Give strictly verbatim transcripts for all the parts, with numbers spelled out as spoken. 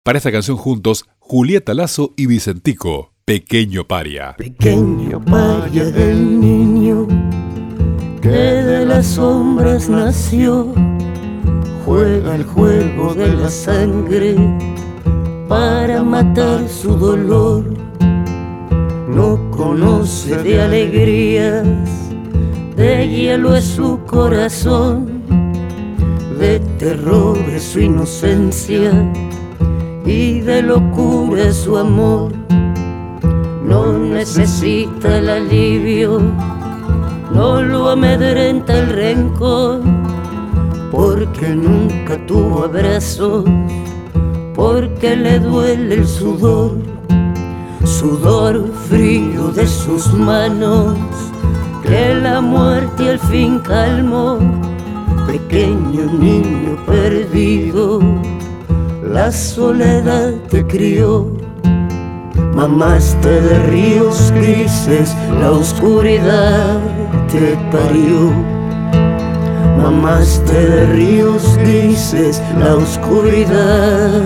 Para esta canción juntos, Julieta Lazo y Vicentico, Pequeño Paria. Pequeño paria el niño que de las sombras nació, juega el juego de la sangre para matar su dolor. No conoce de alegrías, de hielo es su corazón, de terror es su inocencia y de locura es su amor. No necesita el alivio, no lo amedrenta el rencor, porque nunca tuvo abrazos, porque le duele el sudor, sudor frío de sus manos, que la muerte al fin calmó. Pequeño niño perdido, la soledad te crió. Mamaste de ríos grises, la oscuridad te parió. Mamaste de ríos grises, la oscuridad.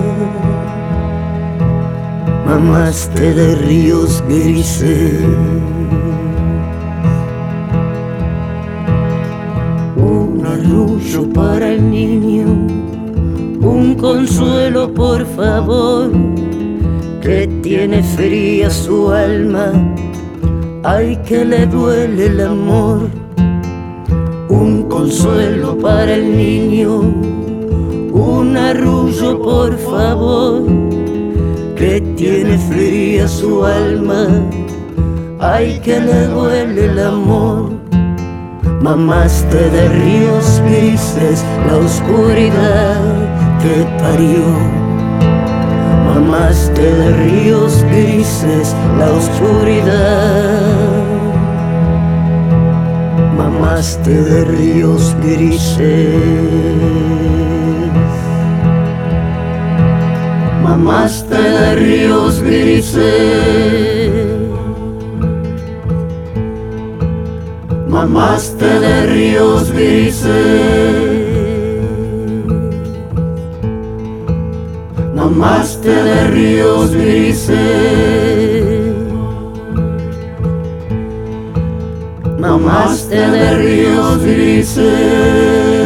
Mamaste de ríos grises. Un arrullo para el niño, un consuelo por favor, que tiene fría su alma, ay que le duele el amor. Un consuelo para el niño, un arrullo por favor, que tiene fría su alma, ay que le duele el amor. Mamaste de ríos grises, la oscuridad te parió. Mamaste de ríos grises, la oscuridad. Mamaste de ríos grises. Mamaste de ríos grises. Mamaste de ríos grises. Mamaste de ríos grises. Mamaste de ríos grises.